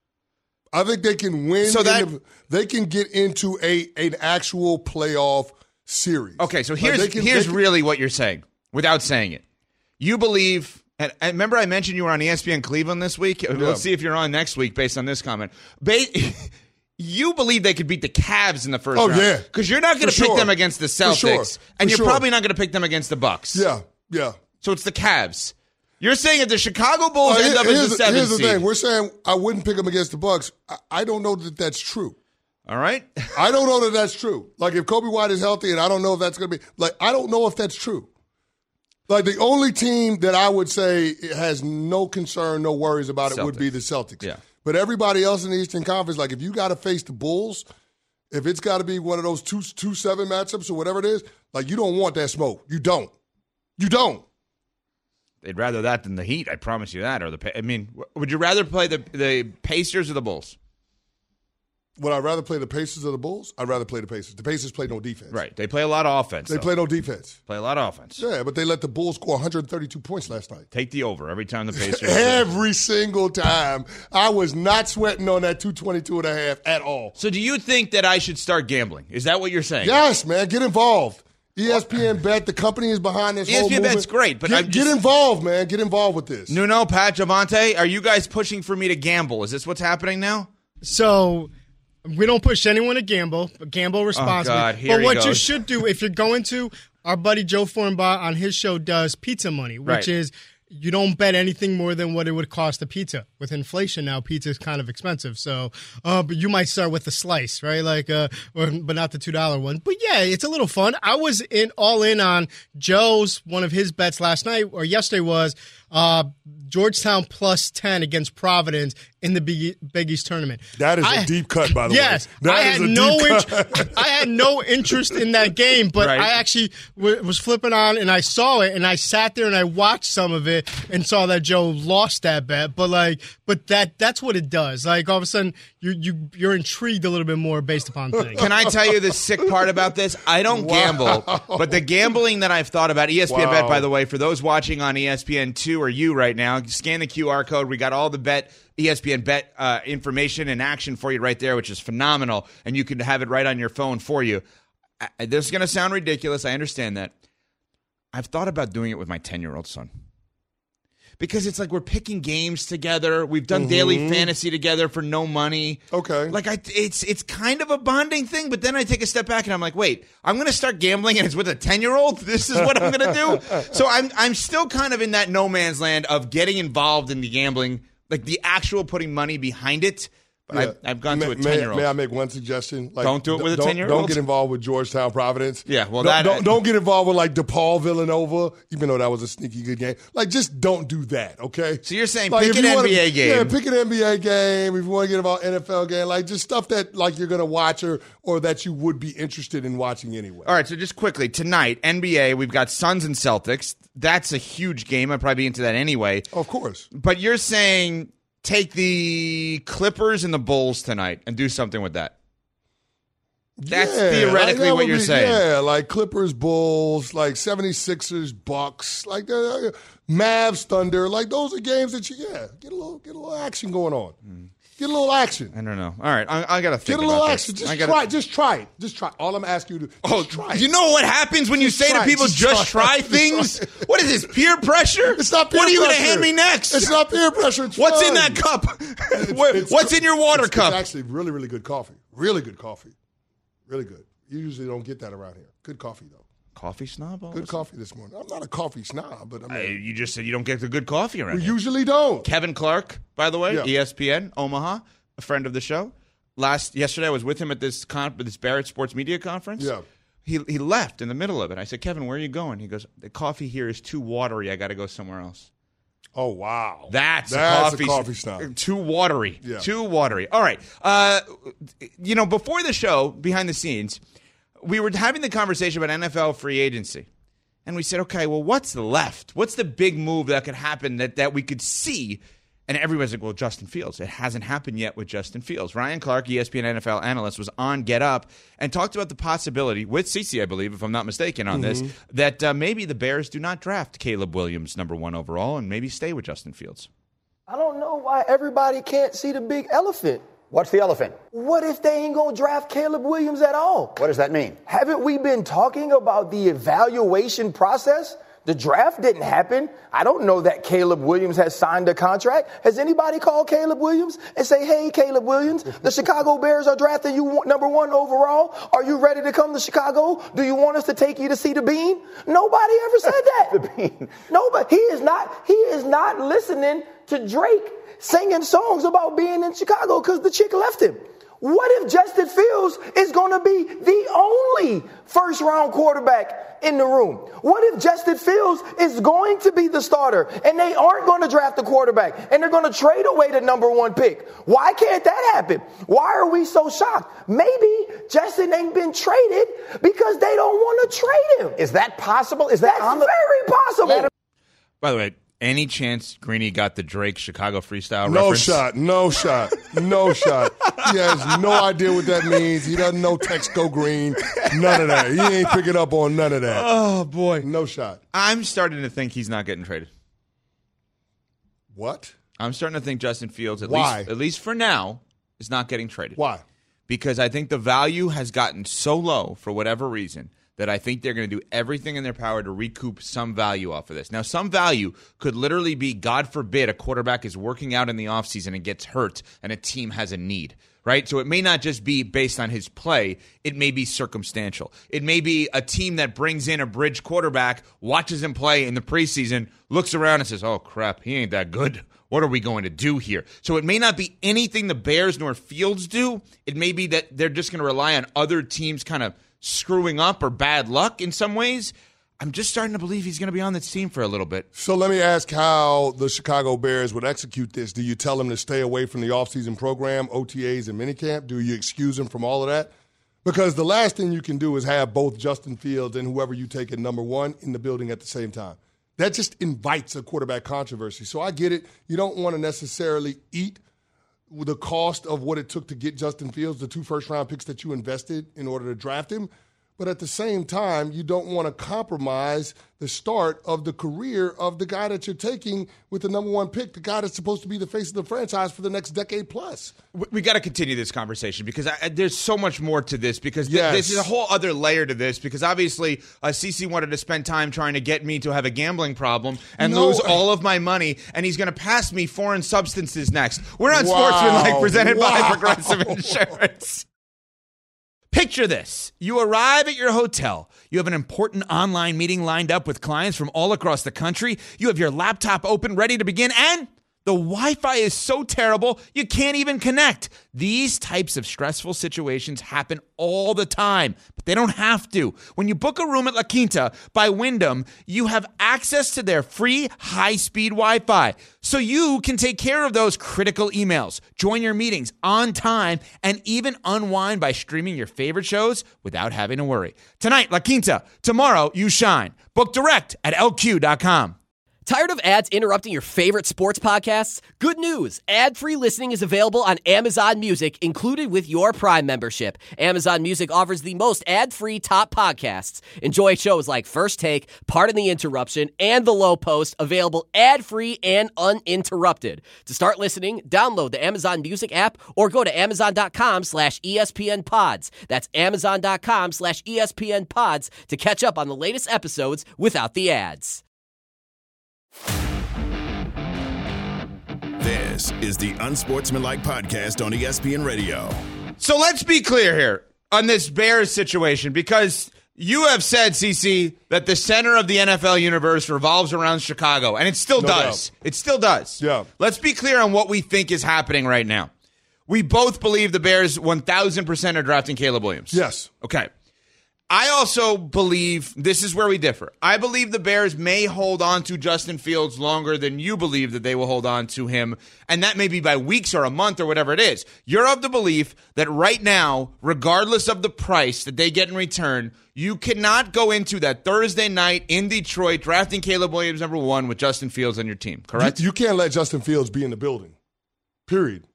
I think they can win. So that- in the, they can get into a an actual playoff series. Okay, so Like, here's they can- here's they can- really what you're saying without saying it. You believe, and, and remember I mentioned you were on E S P N Cleveland this week? Let's see if you're on next week based on this comment. Ba- you believe they could beat the Cavs in the first Oh, round. yeah. Because you're not going to For pick sure. them against the For Celtics, sure. and For you're sure. probably not going to pick them against the Bucks. Yeah, yeah. So it's the Cavs. You're saying if the Chicago Bulls Uh, end up here's, as the seventh here's the seed. thing. We're saying I wouldn't pick them against the Bucks. I, I don't know that that's true. All right? I don't know that that's true. Like, if Kobe White is healthy, and I don't know if that's going to be – like, I don't know if that's true. Like, the only team that I would say has no concern, no worries about it would Celtics. be the Celtics. Yeah. But everybody else in the Eastern Conference, like, if you got to face the Bulls, if it's got to be one of those two two seven matchups or whatever it is, like, you don't want that smoke. You don't. You don't. They'd rather that than the Heat, I promise you that. Or the Pa- I mean, w- would you rather play the the Pacers or the Bulls? Would I rather play the Pacers or the Bulls? I'd rather play the Pacers. The Pacers play no defense. Right. They play a lot of offense. They though. play no defense. Play a lot of offense. Yeah, but they let the Bulls score one hundred thirty-two points last night. Take the over every time the Pacers. Every single time. I was not sweating on that two twenty-two and a half at all. So do you think that I should start gambling? Is that what you're saying? Yes, man. Get involved. E S P N Bet, the company is behind this E S P N whole movement. Bet's great, but get, I'm just- get involved, man. Get involved with this. Nuno, Pat, Javante, are you guys pushing for me to gamble? Is this what's happening now? So we don't push anyone to gamble, but gamble responsibly. Oh, God, here but he what you goes. should do if you're going to, our buddy Joe Fornbaugh on his show does pizza money, which Right. is you don't bet anything more than what it would cost a pizza. With inflation now, pizza is kind of expensive. So, uh, but you might start with the slice, right? Like, uh, or, but not the two dollar one. But yeah, it's a little fun. I was in all in on Joe's, one of his bets last night or yesterday was Uh, Georgetown plus ten against Providence in the Big, Big East tournament. That is I, a deep cut, by the yes, way. Yes, I had no int- I had no interest in that game, but right. I actually w- was flipping on and I saw it, and I sat there and I watched some of it and saw that Joe lost that bet. But like, but that that's what it does. Like all of a sudden, you you you're intrigued a little bit more based upon things. Can I tell you the sick part about this? I don't wow. gamble, but the gambling that I've thought about, E S P N wow. Bet, by the way, for those watching on E S P N two or you right now, scan the Q R code. We got all the bet. E S P N Bet uh, information and action for you right there, which is phenomenal, and you can have it right on your phone for you. I, this is going to sound ridiculous. I understand that. I've thought about doing it with my ten-year-old son because it's like we're picking games together. We've done mm-hmm. daily fantasy together for no money. Okay. Like I, it's it's kind of a bonding thing, but then I take a step back and I'm like, wait, I'm going to start gambling and it's with a ten-year-old? This is what I'm going to do? So I'm I'm still kind of in that no man's land of getting involved in the gambling, like the actual putting money behind it. But yeah. I've, I've gone may, to a ten-year-old. May, may I make one suggestion? Like, don't do it with a ten-year-old? Don't get involved with Georgetown Providence. Yeah, well, don't, that... Don't, don't get involved with, like, DePaul Villanova, even though that was a sneaky good game. Like, just don't do that, okay? So you're saying like, pick an N B A wanna, game. Yeah, pick an N B A game. If you want to get involved N F L game, like, just stuff that, like, you're going to watch or, or that you would be interested in watching anyway. All right, so just quickly, tonight, N B A, we've got Suns and Celtics. That's a huge game. I'd probably be into that anyway. Of course. But you're saying... take the Clippers and the Bulls tonight and do something with that. That's yeah, theoretically like what you're be, saying. Yeah, like Clippers, Bulls, like seventy-sixers, Bucks, like uh, Mavs, Thunder. Like those are games that you, yeah, get a little get a little action going on. Mm. Get a little action. I don't know. All right, I, I got to think Get a little about action. This. Just I gotta, try Just try it. Just try it. All I'm asking you to oh, just try it. You know what happens when just you say try to people, just, just try, try things? What is this, peer pressure? It's not peer pressure. What are you going to hand me next? It's not peer pressure. It's What's fun. in that cup? It's, it's, What's in your water it's, cup? It's actually really, really good coffee. Really good coffee. Really good. You usually don't get that around here. Good coffee, though. Coffee snob? Good listen. coffee this morning. I'm not a coffee snob, but I mean. Uh, you just said you don't get the good coffee around we here. We usually don't. Kevin Clark, by the way, yeah. E S P N, Omaha, a friend of the show. Last Yesterday, I was with him at this con- this Barrett Sports Media Conference. Yeah. He he left in the middle of it. I said, Kevin, where are you going? He goes, the coffee here is too watery. I got to go somewhere else. Oh, wow. That's, That's a coffee, a coffee snob. Too watery. Yeah. Too watery. All right. Uh, you know, before the show, behind the scenes, we were having the conversation about N F L free agency. And we said, okay, well, what's left? What's the big move that could happen that, that we could see? And everybody's like, well, Justin Fields. It hasn't happened yet with Justin Fields. Ryan Clark, E S P N N F L analyst, was on Get Up and talked about the possibility, with Cece, I believe, if I'm not mistaken on mm-hmm. this, that uh, maybe the Bears do not draft Caleb Williams number one overall and maybe stay with Justin Fields. I don't know why everybody can't see the big elephant. What's the elephant? What if they ain't gonna draft Caleb Williams at all? What does that mean? Haven't we been talking about the evaluation process? The draft didn't happen. I don't know that Caleb Williams has signed a contract. Has anybody called Caleb Williams and say, hey, Caleb Williams, the Chicago Bears are drafting you number one overall. Are you ready to come to Chicago? Do you want us to take you to see the bean? Nobody ever said that. The bean. Nobody. He is not, he is not listening to Drake singing songs about being in Chicago because the chick left him. What if Justin Fields is going to be the only first-round quarterback in the room? What if Justin Fields is going to be the starter and they aren't going to draft the quarterback and they're going to trade away the number one pick? Why can't that happen? Why are we so shocked? Maybe Justin ain't been traded because they don't want to trade him. Is that possible? Is that That's on the- very possible. By the way, any chance Greeny got the Drake Chicago freestyle no reference? Shot, no shot, no shot. He has no idea what that means. He doesn't know text go green. None of that. He ain't picking up on none of that. Oh, boy. No shot. I'm starting to think he's not getting traded. What? I'm starting to think Justin Fields, at Why? least at least for now, is not getting traded. Why? Because I think the value has gotten so low for whatever reason that I think they're going to do everything in their power to recoup some value off of this. Now, some value could literally be, God forbid, a quarterback is working out in the offseason and gets hurt and a team has a need, right? So it may not just be based on his play. It may be circumstantial. It may be a team that brings in a bridge quarterback, watches him play in the preseason, looks around and says, oh, crap, he ain't that good. What are we going to do here? So it may not be anything the Bears nor Fields do. It may be that they're just going to rely on other teams kind of screwing up or bad luck in some ways. I'm just starting to believe he's going to be on this team for a little bit. So let me ask how the Chicago Bears would execute this. Do you tell him to stay away from the offseason program, O T As and minicamp? Do you excuse him from all of that? Because the last thing you can do is have both Justin Fields and whoever you take at number one in the building at the same time. That just invites a quarterback controversy. So I get it. You don't want to necessarily eat the cost of what it took to get Justin Fields, the two first-round picks that you invested in order to draft him. But at the same time, you don't want to compromise the start of the career of the guy that you're taking with the number one pick, the guy that's supposed to be the face of the franchise for the next decade plus. We, we got to continue this conversation because I, there's so much more to this because th- yes. this is a whole other layer to this because obviously uh, CeCe wanted to spend time trying to get me to have a gambling problem and no. lose all of my money, and he's going to pass me foreign substances next. We're on wow. Sportsmanlike, presented wow. by Progressive Insurance. Picture this. You arrive at your hotel. You have an important online meeting lined up with clients from all across the country. You have your laptop open, ready to begin, and the Wi-Fi is so terrible, you can't even connect. These types of stressful situations happen all the time, but they don't have to. When you book a room at La Quinta by Wyndham, you have access to their free high-speed Wi-Fi, so you can take care of those critical emails, join your meetings on time, and even unwind by streaming your favorite shows without having to worry. Tonight, La Quinta. Tomorrow, you shine. Book direct at L Q dot com. Tired of ads interrupting your favorite sports podcasts? Good news! Ad-free listening is available on Amazon Music, included with your Prime membership. Amazon Music offers the most ad-free top podcasts. Enjoy shows like First Take, Pardon the Interruption, and The Low Post, available ad-free and uninterrupted. To start listening, download the Amazon Music app or go to amazon.com slash ESPN pods. That's amazon.com slash ESPN pods to catch up on the latest episodes without the ads. This is the Unsportsmanlike Podcast on E S P N Radio. So let's be clear here on this Bears situation, because you have said, CeCe, that the center of the N F L universe revolves around Chicago, and it still No does. doubt. It still does. Yeah. Let's be clear on what we think is happening right now. We both believe the Bears one thousand percent are drafting Caleb Williams. Yes. Okay. I also believe, this is where we differ, I believe the Bears may hold on to Justin Fields longer than you believe that they will hold on to him, and that may be by weeks or a month or whatever it is. You're of the belief that right now, regardless of the price that they get in return, you cannot go into that Thursday night in Detroit drafting Caleb Williams number one with Justin Fields on your team, correct? You, you can't let Justin Fields be in the building, period.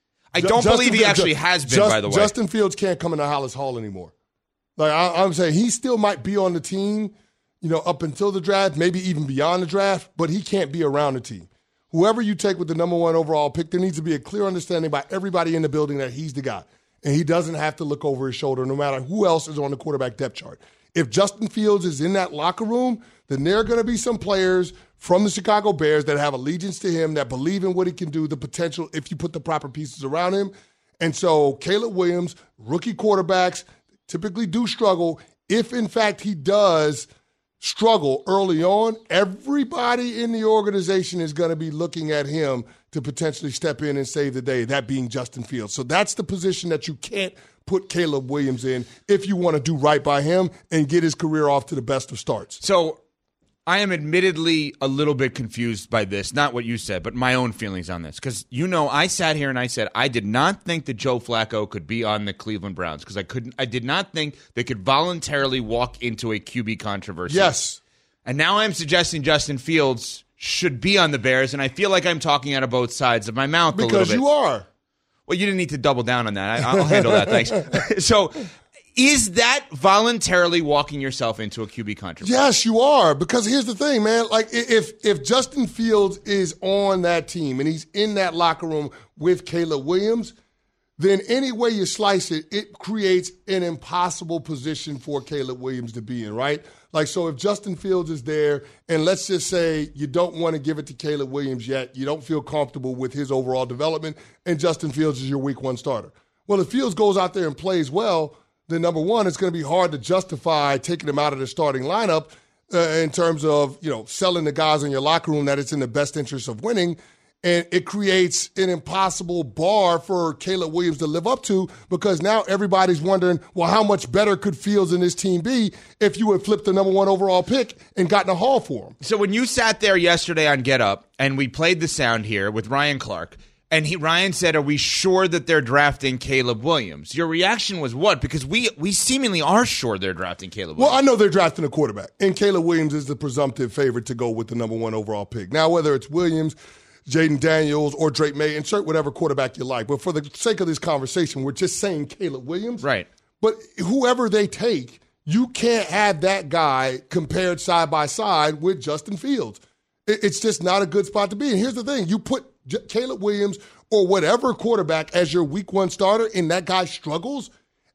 I don't Justin, believe he actually Just, has been, Just, by the way. Justin Fields can't come into Hollis Hall anymore. Like I, I'm saying, he still might be on the team, you know, up until the draft, maybe even beyond the draft, but he can't be around the team. Whoever you take with the number one overall pick, there needs to be a clear understanding by everybody in the building that he's the guy. And he doesn't have to look over his shoulder no matter who else is on the quarterback depth chart. If Justin Fields is in that locker room, then there are going to be some players from the Chicago Bears that have allegiance to him, that believe in what he can do, the potential if you put the proper pieces around him. And so Caleb Williams, rookie quarterbacks, typically do struggle. If, in fact, he does struggle early on, everybody in the organization is going to be looking at him to potentially step in and save the day, that being Justin Fields. So that's the position that you can't put Caleb Williams in if you want to do right by him and get his career off to the best of starts. So I am admittedly a little bit confused by this, not what you said, but my own feelings on this. Because, you know, I sat here and I said I did not think that Joe Flacco could be on the Cleveland Browns because I couldn't. I did not think they could voluntarily walk into a Q B controversy. Yes. And now I'm suggesting Justin Fields should be on the Bears, and I feel like I'm talking out of both sides of my mouth because a little bit. Because you are. Well, you didn't need to double down on that. I, I'll handle that, thanks. So is that voluntarily walking yourself into a Q B controversy? Yes, you are. Because here's the thing, man. Like, if if Justin Fields is on that team and he's in that locker room with Caleb Williams, then any way you slice it, it creates an impossible position for Caleb Williams to be in, right? Like, so if Justin Fields is there, and let's just say you don't want to give it to Caleb Williams yet, you don't feel comfortable with his overall development, and Justin Fields is your week one starter. Well, if Fields goes out there and plays well, then number one, it's going to be hard to justify taking him out of the starting lineup uh, in terms of, you know, selling the guys in your locker room that it's in the best interest of winning. And it creates an impossible bar for Caleb Williams to live up to because now everybody's wondering, well, how much better could Fields and his team be if you had flipped the number one overall pick and gotten a haul for him? So when you sat there yesterday on Get Up and we played the sound here with Ryan Clark, and he Ryan said, are we sure that they're drafting Caleb Williams? Your reaction was what? Because we we seemingly are sure they're drafting Caleb Williams. Well, I know they're drafting a quarterback, and Caleb Williams is the presumptive favorite to go with the number one overall pick. Now, whether it's Williams, Jaden Daniels, or Drake May, insert whatever quarterback you like. But for the sake of this conversation, we're just saying Caleb Williams. Right. But whoever they take, you can't have that guy compared side by side with Justin Fields. It's just not a good spot to be. And here's the thing. You put J- Caleb Williams or whatever quarterback as your week one starter and that guy struggles,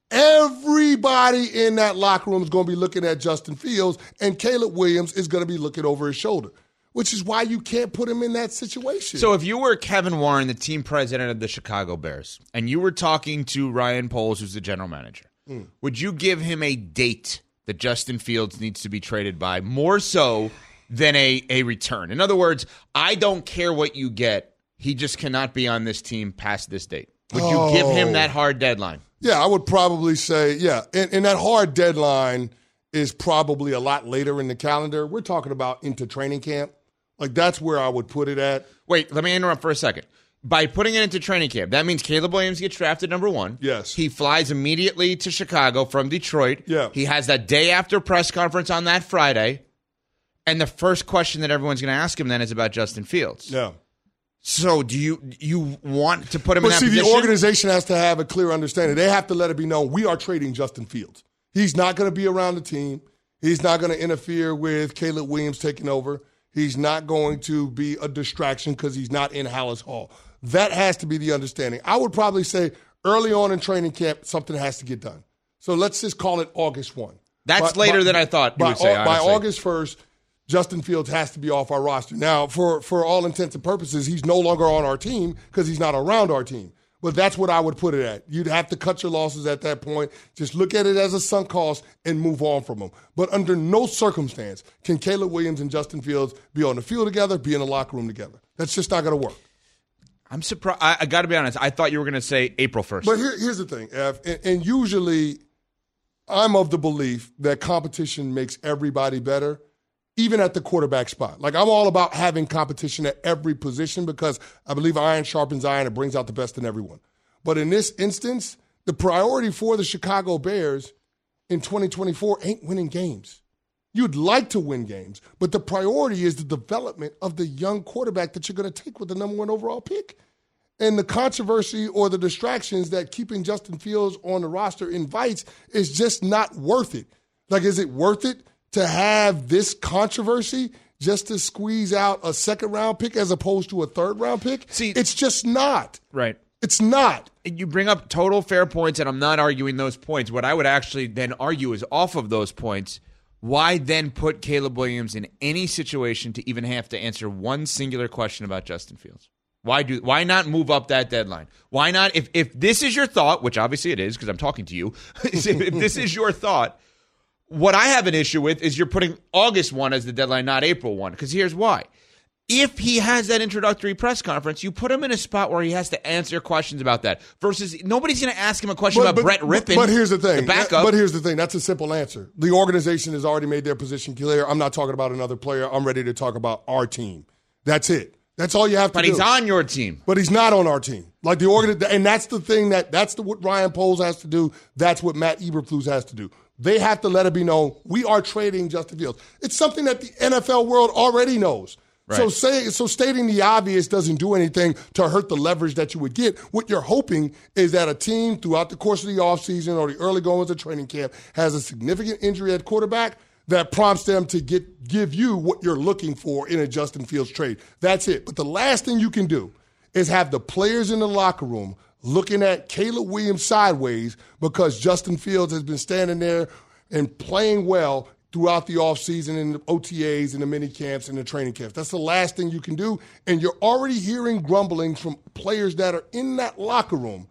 everybody in that locker room is going to be looking at Justin Fields, and Caleb Williams is going to be looking over his shoulder, which is why you can't put him in that situation. So if you were Kevin Warren, the team president of the Chicago Bears, and you were talking to Ryan Poles, who's the general manager, mm. would you give him a date that Justin Fields needs to be traded by, more so than a, a return? In other words, I don't care what you get. He just cannot be on this team past this date. Would you oh. give him that hard deadline? Yeah, I would probably say, yeah. And, and that hard deadline is probably a lot later in the calendar. We're talking about into training camp. Like, that's where I would put it at. Wait, let me interrupt for a second. By putting it into training camp, that means Caleb Williams gets drafted number one. Yes. He flies immediately to Chicago from Detroit. Yeah. He has that day after press conference on that Friday. And the first question that everyone's going to ask him then is about Justin Fields. Yeah. So do you you want to put him but in that see, position? the organization has to have a clear understanding. They have to let it be known we are trading Justin Fields. He's not going to be around the team. He's not going to interfere with Caleb Williams taking over. He's not going to be a distraction because he's not in Hallis Hall. That has to be the understanding. I would probably say early on in training camp, something has to get done. So let's just call it August first. That's by, later by, than I thought you by, would say, By honestly. August first, Justin Fields has to be off our roster. Now, for, for all intents and purposes, he's no longer on our team because he's not around our team. But that's what I would put it at. You'd have to cut your losses at that point. Just look at it as a sunk cost and move on from them. But under no circumstance can Caleb Williams and Justin Fields be on the field together, be in the locker room together. That's just not going to work. I'm surprised. I, I got to be honest. I thought you were going to say April first. But here, here's the thing, F, and, and usually I'm of the belief that competition makes everybody better, even at the quarterback spot. Like, I'm all about having competition at every position because I believe iron sharpens iron. It brings out the best in everyone. But in this instance, the priority for the Chicago Bears in twenty twenty-four ain't winning games. You'd like to win games, but the priority is the development of the young quarterback that you're going to take with the number one overall pick. And the controversy or the distractions that keeping Justin Fields on the roster invites is just not worth it. Like, is it worth it to have this controversy just to squeeze out a second-round pick as opposed to a third-round pick? See, it's just not. Right. It's not. You bring up total fair points, and I'm not arguing those points. What I would actually then argue is off of those points, why then put Caleb Williams in any situation to even have to answer one singular question about Justin Fields? Why do? Why not move up that deadline? Why not? If if this is your thought, which obviously it is because I'm talking to you, if this is your thought, what I have an issue with is you're putting August first as the deadline, not April first, because here's why. If he has that introductory press conference, you put him in a spot where he has to answer questions about that versus nobody's going to ask him a question but, about but, Brett Rippon. But here's the thing. The backup. But here's the thing. That's a simple answer. The organization has already made their position clear. I'm not talking about another player. I'm ready to talk about our team. That's it. That's all you have to but do. But he's on your team. But he's not on our team. Like the organ, and that's the thing that that's the, what Ryan Poles has to do. That's what Matt Eberflus has to do. They have to let it be known we are trading Justin Fields. It's something that the N F L world already knows. Right. So say so stating the obvious doesn't do anything to hurt the leverage that you would get. What you're hoping is that a team throughout the course of the offseason or the early goings of training camp has a significant injury at quarterback that prompts them to get give you what you're looking for in a Justin Fields trade. That's it. But the last thing you can do is have the players in the locker room looking at Caleb Williams sideways because Justin Fields has been standing there and playing well throughout the offseason and the O T As and the mini camps and the training camps. That's the last thing you can do. And you're already hearing grumblings from players that are in that locker room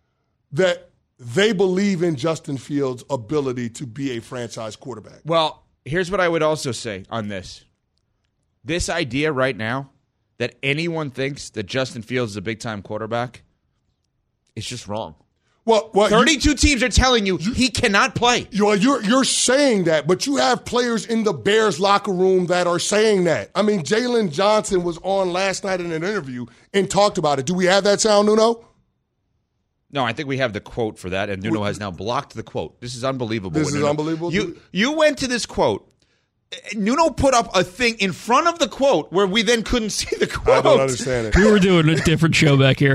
that they believe in Justin Fields' ability to be a franchise quarterback. Well, here's what I would also say on this. This idea right now that anyone thinks that Justin Fields is a big-time quarterback, it's just wrong. Well, well, thirty-two you, teams are telling you, you he cannot play. You're, you're you're saying that, but you have players in the Bears locker room that are saying that. I mean, Jalen Johnson was on last night in an interview and talked about it. Do we have that sound, Nuno? No, I think we have the quote for that, and Nuno has now blocked the quote. This is unbelievable. This is Nuno. unbelievable? You, you went to this quote. Nuno put up a thing in front of the quote where we then couldn't see the quote. I don't understand it. We were doing a different show back here.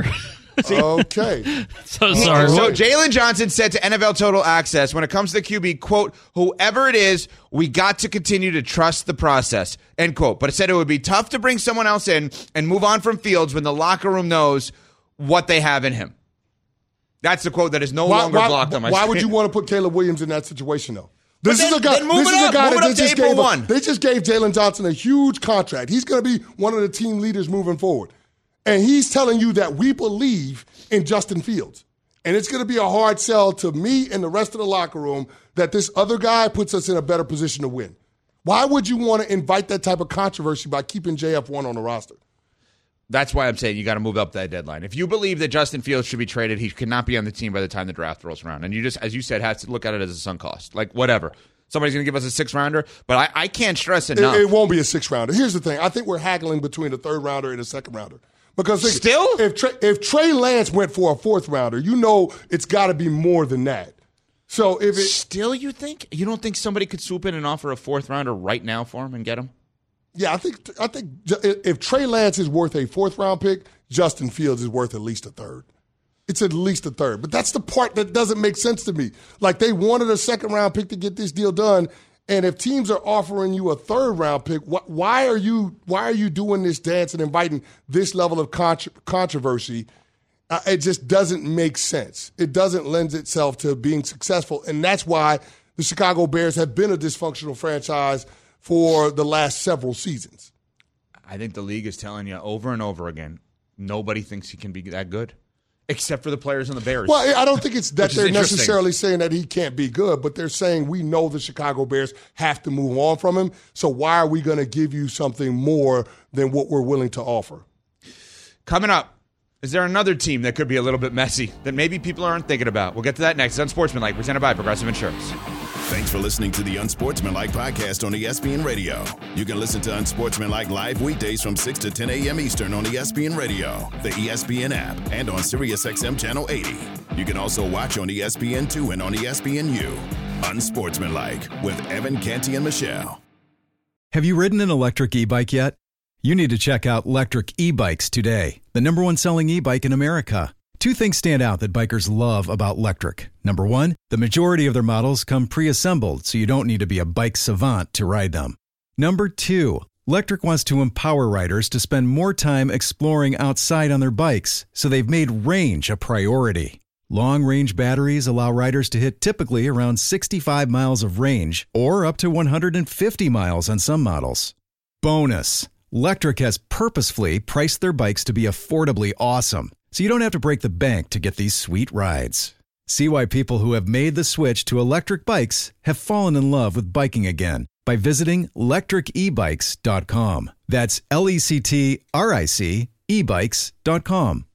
Okay. So sorry. So Jalen Johnson said to N F L Total Access, when it comes to the Q B, quote, whoever it is, we got to continue to trust the process, end quote. But it said it would be tough to bring someone else in and move on from Fields when the locker room knows what they have in him. That's the quote that is no why, longer why, blocked on my Why screen. would you want to put Caleb Williams in that situation, though? This then, is a guy. Then move this it is up. a guy move that it up they to just April gave. one. A, they just gave Jalen Johnson a huge contract. He's going to be one of the team leaders moving forward, and he's telling you that we believe in Justin Fields, and it's going to be a hard sell to me and the rest of the locker room that this other guy puts us in a better position to win. Why would you want to invite that type of controversy by keeping J F one on the roster? That's why I'm saying you got to move up that deadline. If you believe that Justin Fields should be traded, he cannot be on the team by the time the draft rolls around. And you just, as you said, have to look at it as a sunk cost. Like, whatever. Somebody's going to give us a six-rounder, but I, I can't stress enough. It, it won't be a six-rounder. Here's the thing. I think we're haggling between a third-rounder and a second-rounder. Because think, Still? If, Trey, if Trey Lance went for a fourth-rounder, you know it's got to be more than that. So if it, Still, you think? You don't think somebody could swoop in and offer a fourth-rounder right now for him and get him? Yeah, I think I think if Trey Lance is worth a fourth-round pick, Justin Fields is worth at least a third. It's at least a third. But that's the part that doesn't make sense to me. Like, they wanted a second-round pick to get this deal done, and if teams are offering you a third-round pick, wh- why are you why are you doing this dance and inviting this level of contro- controversy? Uh, it just doesn't make sense. It doesn't lend itself to being successful, and that's why the Chicago Bears have been a dysfunctional franchise for the last several seasons. I think the league is telling you over and over again, nobody thinks he can be that good, except for the players on the Bears. Well, I don't think it's that they're interesting. necessarily saying that he can't be good, but they're saying we know the Chicago Bears have to move on from him, so why are we going to give you something more than what we're willing to offer? Coming up, is there another team that could be a little bit messy that maybe people aren't thinking about? We'll get to that next. It's Unsportsmanlike, presented by Progressive Insurance. Thanks for listening to the Unsportsmanlike podcast on E S P N Radio. You can listen to Unsportsmanlike live weekdays from six to ten a.m. Eastern on E S P N Radio, the E S P N app, and on SiriusXM Channel eighty. You can also watch on E S P N two and on E S P N U. Unsportsmanlike with Evan Canty and Michelle. Have you ridden an electric e-bike yet? You need to check out Lectric E-Bikes today, the number one selling e-bike in America. Two things stand out that bikers love about Lectric. Number one, the majority of their models come pre-assembled, so you don't need to be a bike savant to ride them. Number two, Lectric wants to empower riders to spend more time exploring outside on their bikes, so they've made range a priority. Long-range batteries allow riders to hit typically around sixty-five miles of range, or up to one hundred fifty miles on some models. Bonus, Lectric has purposefully priced their bikes to be affordably awesome, so you don't have to break the bank to get these sweet rides. See why people who have made the switch to electric bikes have fallen in love with biking again by visiting lectric e bikes dot com. That's L E C T R I C e bikes dot com.